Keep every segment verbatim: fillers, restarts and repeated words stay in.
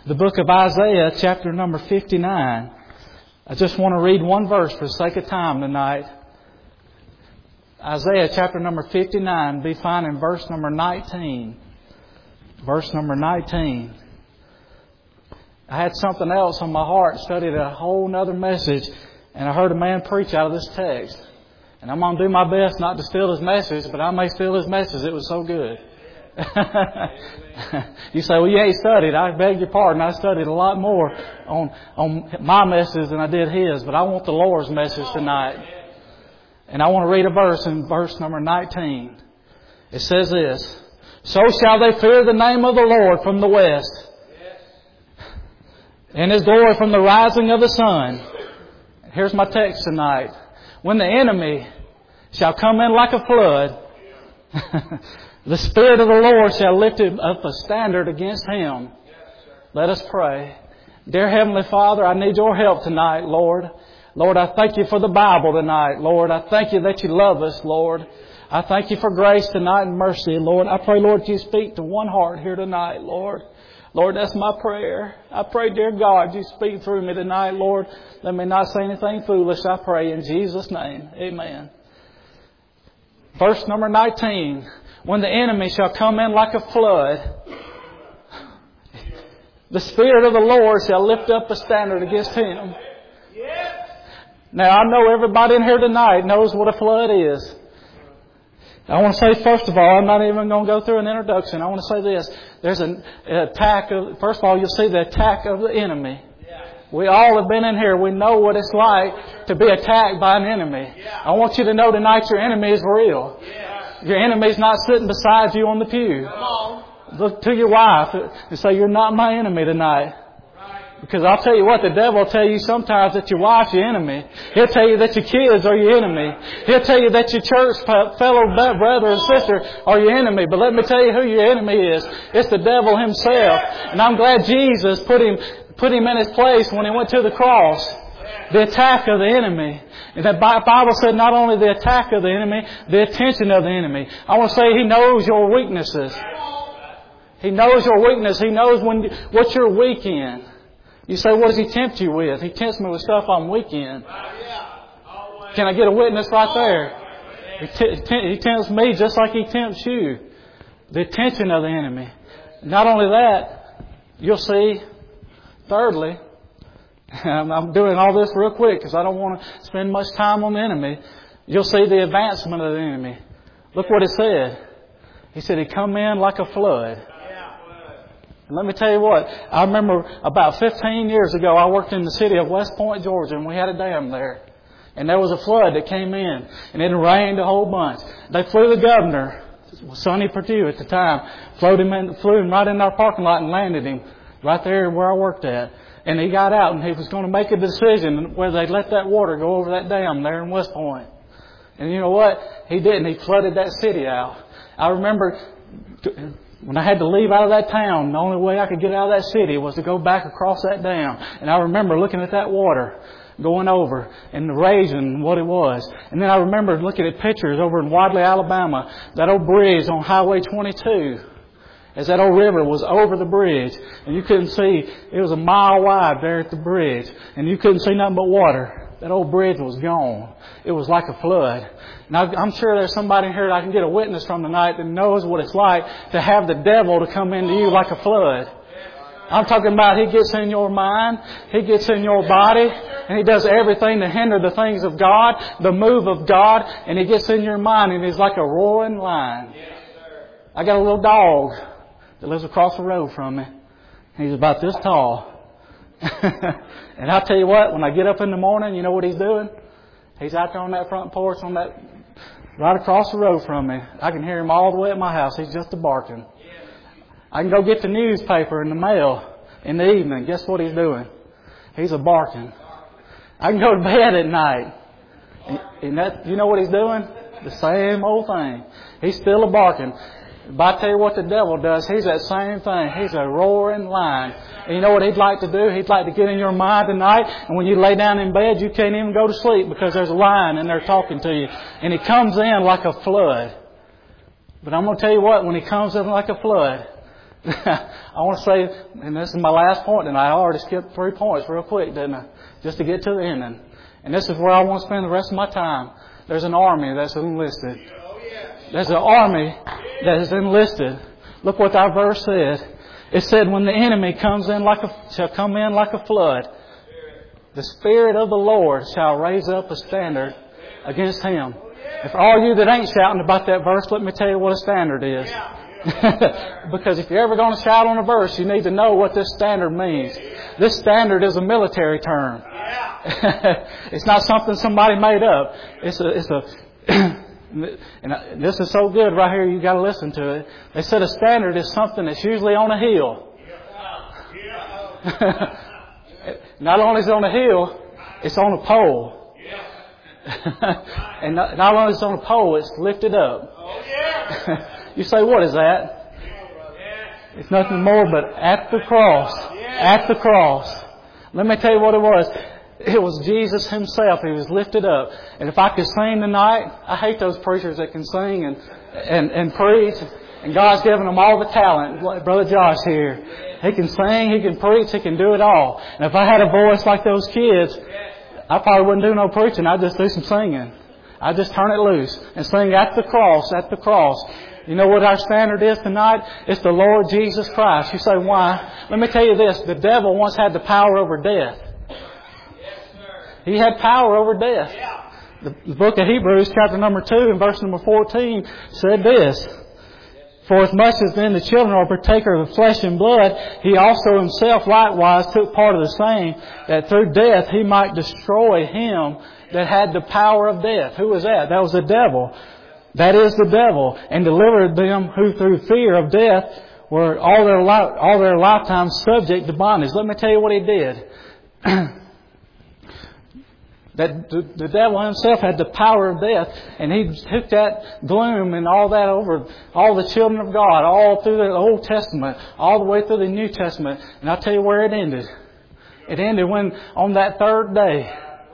the book of Isaiah, chapter number fifty-nine. I just want to read one verse for the sake of time tonight. Isaiah chapter number fifty-nine, be found in verse number nineteen. Verse number nineteen. I had something else on my heart, studied a whole other message, and I heard a man preach out of this text. And I'm going to do my best not to steal his message, but I may steal his message. It was so good. You say, well, you ain't studied. I beg your pardon. I studied a lot more on, on my message than I did his, but I want the Lord's message tonight. And I want to read a verse in verse number nineteen. It says this, so shall they fear the name of the Lord from the west, and His glory from the rising of the sun. Here's my text tonight. When the enemy shall come in like a flood, the Spirit of the Lord shall lift up a standard against him. Let us pray. Dear Heavenly Father, I need your help tonight, Lord. Lord, I thank you for the Bible tonight, Lord. I thank you that you love us, Lord. I thank you for grace tonight and mercy, Lord. I pray, Lord, you speak to one heart here tonight, Lord. Lord, that's my prayer. I pray, dear God, you speak through me tonight, Lord. Let me not say anything foolish, I pray in Jesus' name. Amen. Verse number nineteen. When the enemy shall come in like a flood, the Spirit of the Lord shall lift up a standard against him. Now, I know everybody in here tonight knows what a flood is. I want to say, first of all, I'm not even going to go through an introduction. I want to say this. There's an attack of, first of all, you'll see the attack of the enemy. We all have been in here. We know what it's like to be attacked by an enemy. I want you to know tonight your enemy is real. Your enemy's not sitting beside you on the pew. Look to your wife and say, you're not my enemy tonight. Because I'll tell you what, the devil will tell you sometimes that your wife's your enemy. He'll tell you that your kids are your enemy. He'll tell you that your church fellow brother and sister are your enemy. But let me tell you who your enemy is. It's the devil himself. And I'm glad Jesus put him, put him in his place when he went to the cross. The attack of the enemy. And the Bible said not only the attack of the enemy, the attention of the enemy. I want to say He knows your weaknesses. He knows your weakness. He knows when what you're weak in. You say, what does He tempt you with? He tempts me with stuff I'm weak in. Can I get a witness right there? He, t- he tempts me just like He tempts you. The attention of the enemy. Not only that, you'll see, thirdly, I'm doing all this real quick because I don't want to spend much time on the enemy. You'll see the advancement of the enemy. Look what it said. He said He'd come in like a flood. And let me tell you what, I remember about fifteen years ago, I worked in the city of West Point, Georgia, and we had a dam there. And there was a flood that came in, and it rained a whole bunch. They flew the governor, Sonny Perdue at the time, flew him, in, flew him right in our parking lot and landed him right there where I worked at. And he got out, and he was going to make a decision whether they'd let that water go over that dam there in West Point. And you know what? He didn't. He flooded that city out. I remember when I had to leave out of that town, the only way I could get out of that city was to go back across that dam. And I remember looking at that water going over and the raising what it was. And then I remember looking at pictures over in Wadley, Alabama, that old bridge on Highway twenty-two. As that old river was over the bridge. And you couldn't see, it was a mile wide there at the bridge. And you couldn't see nothing but water. That old bridge was gone. It was like a flood. Now, I'm sure there's somebody here that I can get a witness from tonight that knows what it's like to have the devil to come into you like a flood. I'm talking about he gets in your mind, he gets in your body, and he does everything to hinder the things of God, the move of God, and he gets in your mind and he's like a roaring lion. I got a little dog that lives across the road from me. He's about this tall. And I'll tell you what, when I get up in the morning, you know what he's doing? He's out there on that front porch on that right across the road from me. I can hear him all the way at my house. He's just a barking. I can go get the newspaper in the mail in the evening. Guess what he's doing? He's a barking. I can go to bed at night. And that, you know what he's doing? The same old thing. He's still a barking. But I tell you what the devil does. He's that same thing. He's a roaring lion. And you know what he'd like to do? He'd like to get in your mind tonight. And when you lay down in bed, you can't even go to sleep because there's a lion in there talking to you. And he comes in like a flood. But I'm going to tell you what, when he comes in like a flood, I want to say, and this is my last point, and I already skipped three points real quick, didn't I? Just to get to the ending. And this is where I want to spend the rest of my time. There's an army that's enlisted. There's an army that is enlisted. Look what our verse said. It said, when the enemy comes in like a, shall come in like a flood, the Spirit of the Lord shall raise up a standard against him. And for all you that ain't shouting about that verse, let me tell you what a standard is. Because if you're ever going to shout on a verse, you need to know what this standard means. This standard is a military term. It's not something somebody made up. It's a, it's a, and this is so good right here, you got to listen to it. They said a standard is something that's usually on a hill. Not only is it on a hill, it's on a pole. And not, not only is it on a pole, it's lifted up. You say, what is that? It's nothing more but at the cross. At the cross. Let me tell you what it was. It was Jesus Himself. He was lifted up. And if I could sing tonight, I hate those preachers that can sing and, and, and preach. And God's given them all the talent. Like Brother Josh here. He can sing, he can preach, he can do it all. And if I had a voice like those kids, I probably wouldn't do no preaching. I'd just do some singing. I'd just turn it loose and sing at the cross, at the cross. You know what our standard is tonight? It's the Lord Jesus Christ. You say, why? Let me tell you this. The devil once had the power over death. He had power over death. The book of Hebrews, chapter number two, and verse number fourteen, said this. For as much as then the children are partaker of flesh and blood, He also Himself likewise took part of the same, that through death He might destroy him that had the power of death. Who was that? That was the devil. That is the devil. And delivered them who through fear of death were all their li- all their lifetime subject to bondage. Let me tell you what He did. That the, the devil himself had the power of death, and he took that gloom and all that over all the children of God, all through the Old Testament, all the way through the New Testament. And I'll tell you where it ended. It ended when, on that third day,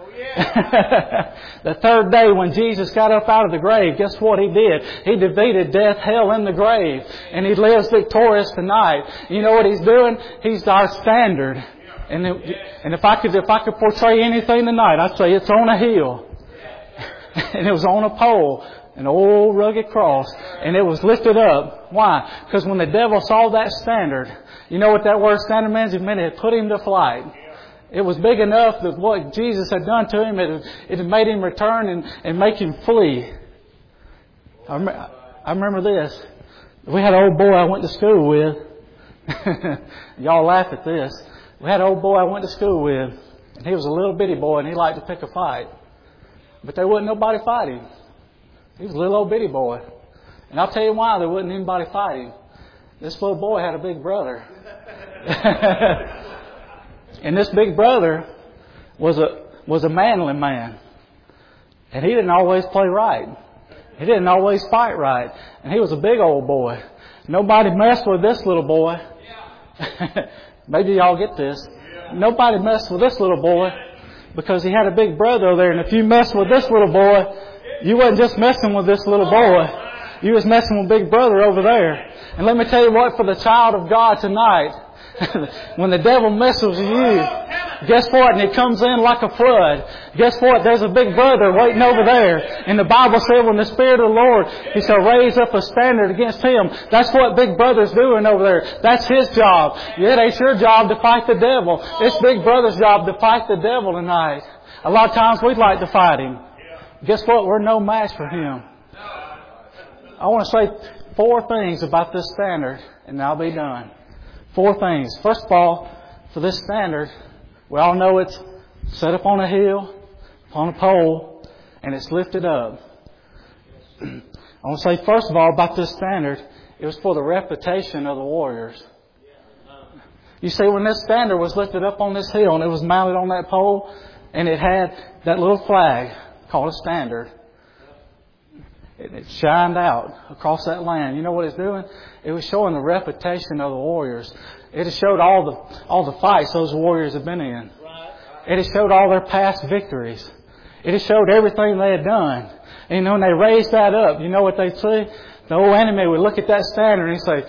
the third day when Jesus got up out of the grave, guess what He did? He defeated death, hell, and the grave. And He lives victorious tonight. You know what He's doing? He's our standard. And it, and if I could if I could portray anything tonight, I'd say it's on a hill. And it was on a pole, an old rugged cross, and it was lifted up. Why? Because when the devil saw that standard, you know what that word standard means? It meant it put him to flight. It was big enough that what Jesus had done to him, it, it had made him return and, and make him flee. I, rem- I remember this. We had an old boy I went to school with. Y'all laugh at this. We had an old boy I went to school with, and he was a little bitty boy, and he liked to pick a fight. But there wasn't nobody fighting. He was a little old bitty boy. And I'll tell you why there wasn't anybody fighting. This little boy had a big brother. And this big brother was a was a manly man. And he didn't always play right. He didn't always fight right. And he was a big old boy. Nobody messed with this little boy. Maybe y'all get this. Nobody messed with this little boy because he had a big brother there. And if you mess with this little boy, you wasn't just messing with this little boy. You was messing with Big Brother over there. And let me tell you what, for the child of God tonight, when the devil messes with you, guess what? And he comes in like a flood. Guess what? There's a big brother waiting over there. And the Bible said when the Spirit of the Lord, He shall raise up a standard against him. That's what Big Brother's doing over there. That's his job. It ain't your job to fight the devil. It's Big Brother's job to fight the devil tonight. A lot of times we'd like to fight him. Guess what? We're no match for him. I want to say four things about this standard, and I'll be done. Four things. First of all, for this standard, we all know it's set up on a hill, on a pole, and it's lifted up. I want to say, first of all, about this standard, it was for the reputation of the warriors. You see, when this standard was lifted up on this hill and it was mounted on that pole, and it had that little flag called a standard, it shined out across that land. You know what it's doing? It was showing the reputation of the warriors. It has showed all the all the fights those warriors have been in. It has showed all their past victories. It has showed everything they had done. And when they raised that up, you know what they'd say? The old enemy would look at that standard and he'd say,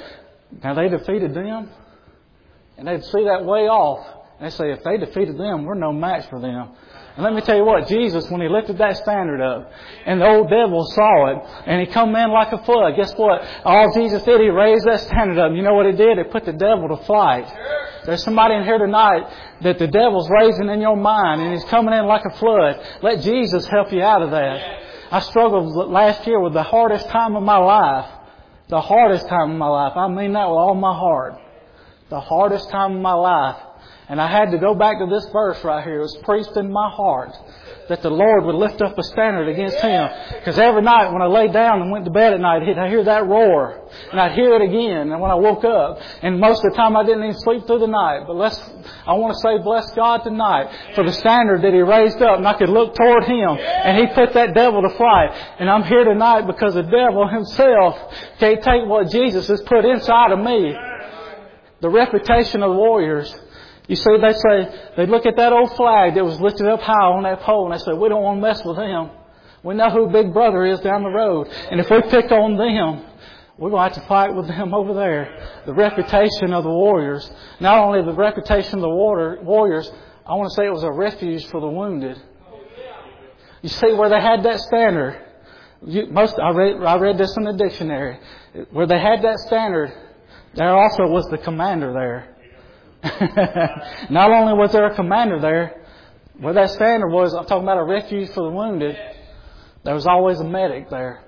Now they defeated them, and they'd see that way off. And they say, if they defeated them, we're no match for them. And let me tell you what, Jesus, when He lifted that standard up, and the old devil saw it, and he come in like a flood, guess what? All Jesus did, He raised that standard up. You know what He did? It put the devil to flight. There's somebody in here tonight that the devil's raising in your mind, and he's coming in like a flood. Let Jesus help you out of that. I struggled last year with the hardest time of my life. The hardest time of my life. I mean that with all my heart. The hardest time of my life. And I had to go back to this verse right here. It was preached in my heart that the Lord would lift up a standard against him. Because every night when I laid down and went to bed at night, I'd hear that roar. And I'd hear it again. And when I woke up, and most of the time I didn't even sleep through the night. But let's, I want to say bless God tonight for the standard that He raised up. And I could look toward Him. And He put that devil to flight. And I'm here tonight because the devil himself can't take what Jesus has put inside of me. The reputation of warriors. You see, they say, they look at that old flag that was lifted up high on that pole, and they say, we don't want to mess with them. We know who Big Brother is down the road. And if we pick on them, we're going to have to fight with them over there. The reputation of the warriors. Not only the reputation of the water, warriors, I want to say it was a refuge for the wounded. You see, where they had that standard, you, most I read, I read this in the dictionary, where they had that standard, there also was the commander there. Not only was there a commander there, where that standard was, I'm talking about a refuge for the wounded, there was always a medic there.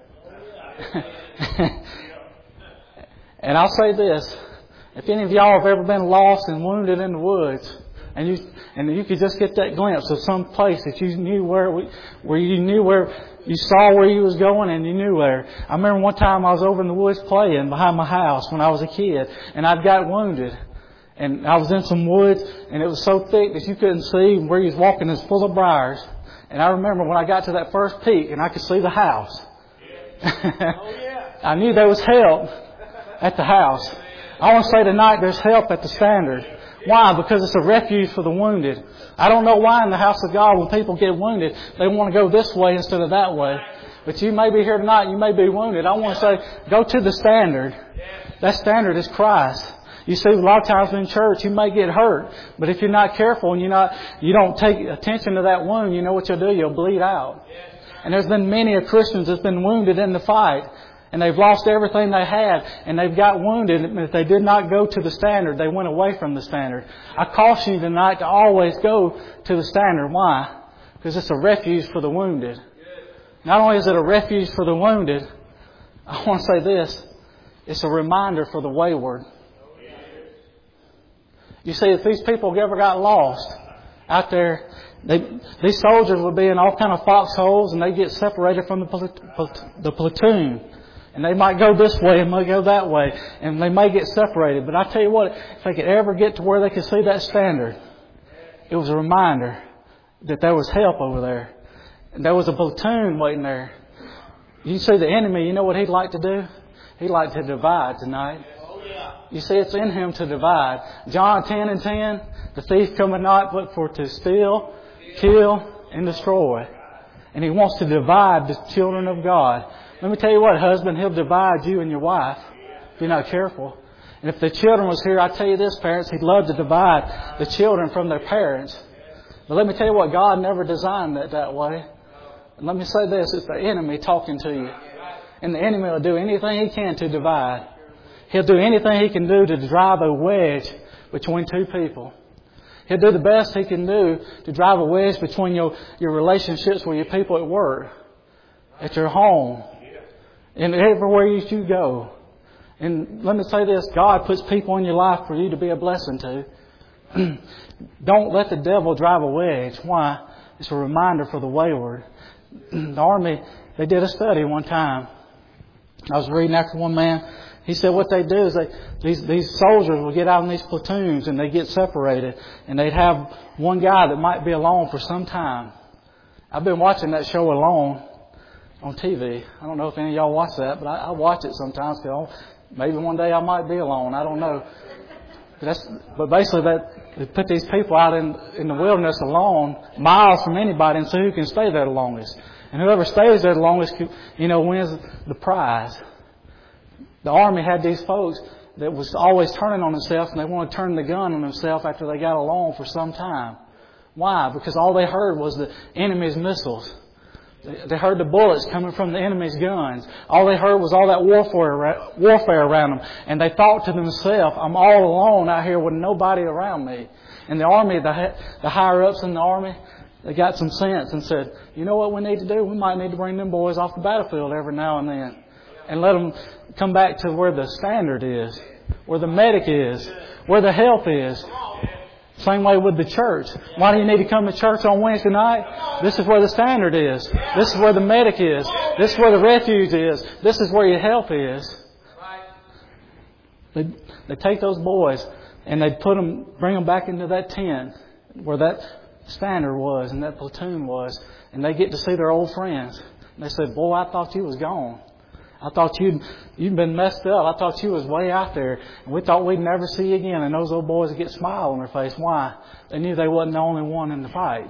And I'll say this, if any of y'all have ever been lost and wounded in the woods, and you and you could just get that glimpse of some place that you knew where we, where you knew where you saw where you was going and you knew where. I remember one time I was over in the woods playing behind my house when I was a kid, and I'd got wounded. And I was in some woods, and it was so thick that you couldn't see where you was walking. It was full of briars. And I remember when I got to that first peak, and I could see the house. I knew there was help at the house. I want to say tonight there's help at the standard. Why? Because it's a refuge for the wounded. I don't know why in the house of God when people get wounded, they want to go this way instead of that way. But you may be here tonight, you may be wounded. I want to say, go to the standard. That standard is Christ. You see, a lot of times in church, you may get hurt. But if you're not careful and you're not, you don't take attention to that wound, you know what you'll do? You'll bleed out. And there's been many of Christians that's been wounded in the fight. And they've lost everything they had. And they've got wounded. And if they did not go to the standard, they went away from the standard. I caution you tonight to always go to the standard. Why? Because it's a refuge for the wounded. Not only is it a refuge for the wounded, I want to say this. It's a reminder for the wayward. You see, if these people ever got lost out there, they, these soldiers would be in all kind of foxholes, and they get separated from the, the platoon. And they might go this way and might go that way, and they may get separated. But I tell you what, if they could ever get to where they could see that standard, it was a reminder that there was help over there. And there was a platoon waiting there. You see the enemy, you know what he'd like to do? He'd like to divide tonight. You see, it's in him to divide. John ten and ten, the thief cometh not but for to steal, kill, and destroy. And he wants to divide the children of God. Let me tell you what, husband, he'll divide you and your wife if you're not careful. And if the children was here, I tell you this, parents, he'd love to divide the children from their parents. But let me tell you what, God never designed it that way. And let me say this, it's the enemy talking to you. And the enemy will do anything he can to divide. He'll do anything he can do to drive a wedge between two people. He'll do the best he can do to drive a wedge between your, your relationships with your people at work, at your home, and everywhere you go. And let me say this, God puts people in your life for you to be a blessing to. Don't let the devil drive a wedge. Why? It's a reminder for the wayward. The Army, they did a study one time. I was reading after one man. He said what they do is they, these, these soldiers will get out in these platoons and they get separated. And they'd have one guy that might be alone for some time. I've been watching that show Alone on T V. I don't know if any of y'all watch that, but I, I watch it sometimes. Cause maybe one day I might be alone. I don't know. But, that's, but basically that they put these people out in, in the wilderness alone, miles from anybody, and see who can stay there the longest. And whoever stays there the longest, you know, wins the prize. The Army had these folks, that was always turning on themselves, and they want to turn the gun on themselves after they got along for some time. Why? Because all they heard was the enemy's missiles. They heard the bullets coming from the enemy's guns. All they heard was all that warfare warfare around them. And they thought to themselves, I'm all alone out here with nobody around me. And the army, the, the higher-ups in the army, they got some sense and said, you know what we need to do? We might need to bring them boys off the battlefield every now and then. And let them come back to where the standard is, where the medic is, where the health is. Same way with the church. Why do you need to come to church on Wednesday night? This is where the standard is. This is where the medic is. This is where the refuge is. This is where your health is. They, they take those boys and they put them, bring them back into that tent where that standard was and that platoon was, and they get to see their old friends. And they said, boy, I thought you was gone. I thought you'd, you'd been messed up. I thought you was way out there. And we thought we'd never see you again. And those old boys would get a smile on their face. Why? They knew they wasn't the only one in the fight.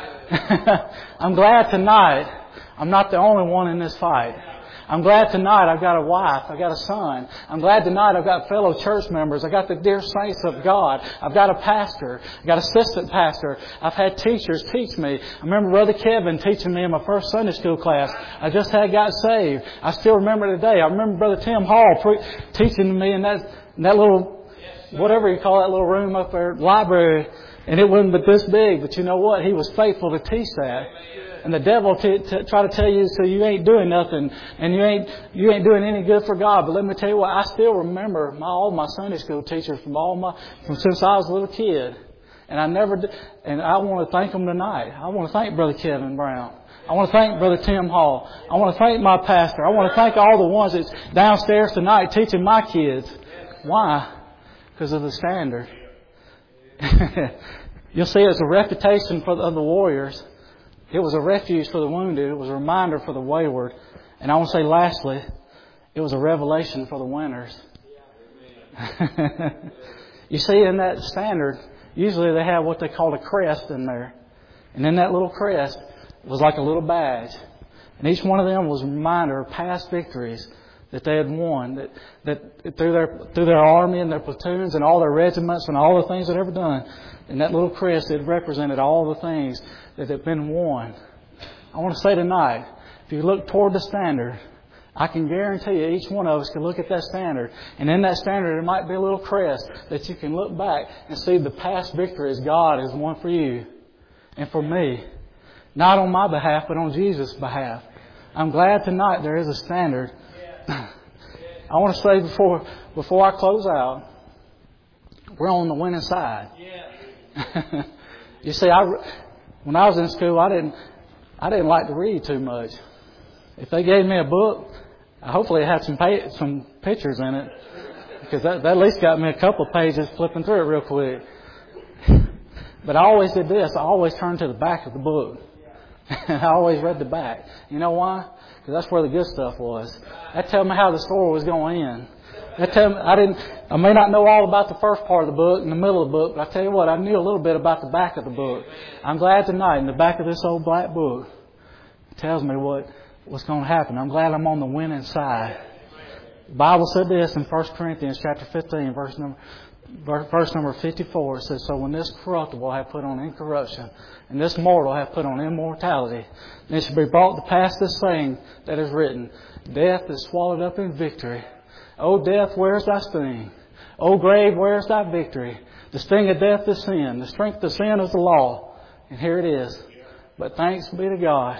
I'm glad tonight I'm not the only one in this fight. I'm glad tonight I've got a wife. I've got a son. I'm glad tonight I've got fellow church members. I've got the dear saints of God. I've got a pastor. I've got assistant pastor. I've had teachers teach me. I remember Brother Kevin teaching me in my first Sunday school class. I just had got saved. I still remember today. I remember Brother Tim Hall pre- teaching me in that, in that little, whatever you call that little room up there, library. And it wasn't but this big. But you know what? He was faithful to teach that. And the devil t- t- try to tell you so you ain't doing nothing and you ain't you ain't doing any good for God. But let me tell you what, I still remember my all my Sunday school teachers from all my from since I was a little kid, and I never did, and I want to thank them tonight. I want to thank Brother Kevin Brown. I want to thank Brother Tim Hall. I want to thank my pastor. I want to thank all the ones that's downstairs tonight teaching my kids. Why? Because of the standard. You'll see it's a reputation for the, of the warriors. It was a refuge for the wounded. It was a reminder for the wayward. And I want to say lastly, it was a revelation for the winners. You see, in that standard, usually they have what they call a crest in there. And in that little crest was like a little badge. And each one of them was a reminder of past victories that they had won. That, that through their through their army and their platoons and all their regiments and all the things they'd ever done. And that little crest, it represented all the things that have been won. I want to say tonight, if you look toward the standard, I can guarantee you each one of us can look at that standard. And in that standard, there might be a little crest that you can look back and see the past victories God has won for you and for me. Not on my behalf, but on Jesus' behalf. I'm glad tonight there is a standard. I want to say before before I close out, we're on the winning side. You see, I, when I was in school, I didn't I didn't like to read too much. If they gave me a book, hopefully it had some pay, some pictures in it, because that, that at least got me a couple of pages flipping through it real quick. But I always did this. I always turned to the back of the book. And I always read the back. You know why? Because that's where the good stuff was. That told me how the story was going to end. That told me, I didn't. I may not know all about the first part of the book and the middle of the book, but I tell you what, I knew a little bit about the back of the book. I'm glad tonight, in the back of this old black book, it tells me what what's going to happen. I'm glad I'm on the winning side. The Bible said this in First Corinthians chapter fifteen, verse number verse number fifty-four. It says, "So when this corruptible hath put on incorruption, and this mortal hath put on immortality, then it shall be brought to pass this saying that is written, Death is swallowed up in victory. O death, where's thy sting? O grave, where's thy victory? The sting of death is sin. The strength of sin is the law." And here it is. But thanks be to God,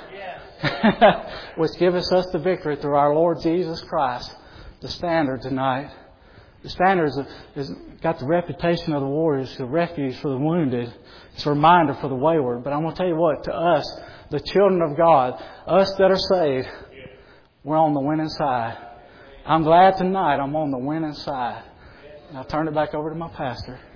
which giveth us the victory through our Lord Jesus Christ. The standard tonight. The standard is, is got the reputation of the warriors, the refuge for the wounded. It's a reminder for the wayward. But I'm going to tell you what, to us, the children of God, us that are saved, we're on the winning side. I'm glad tonight I'm on the winning side. And I'll turn it back over to my pastor.